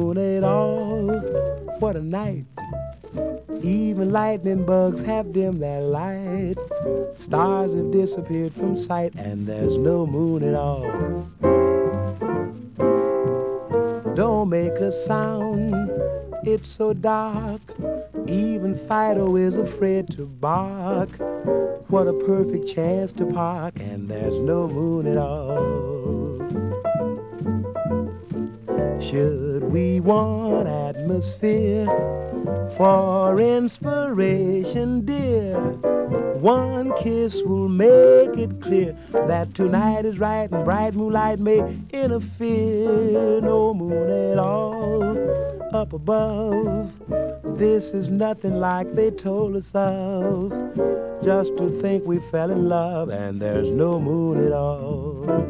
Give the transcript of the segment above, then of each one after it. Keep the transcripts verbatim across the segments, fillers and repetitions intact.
moon at all. What a night. Even lightning bugs have dimmed their light. Stars have disappeared from sight, and there's no moon at all. Don't make a sound, it's so dark. Even Fido is afraid to bark. What a perfect chance to park, and there's no moon at all. Should we want atmosphere for inspiration, dear? One kiss will make it clear that tonight is right and bright moonlight may interfere. No moon at all up above. This is nothing like they told us of. Just to think we fell in love and there's no moon at all.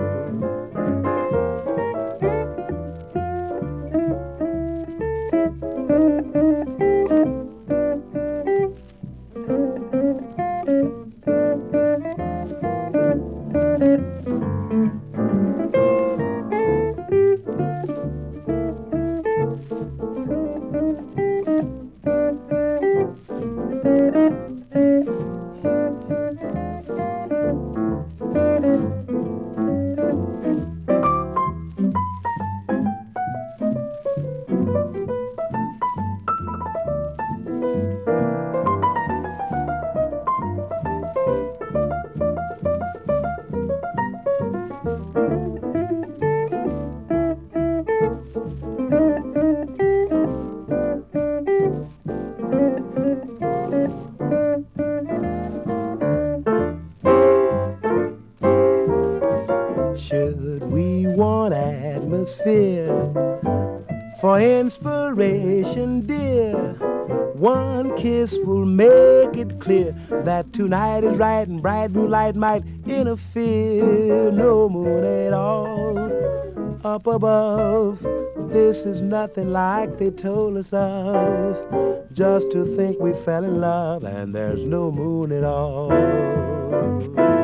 Should we want atmosphere for inspiration, dear? One kiss will make it clear that tonight is right and bright moonlight might interfere. No moon at all up above. This is nothing like they told us of. Just to think we fell in love and there's no moon at all.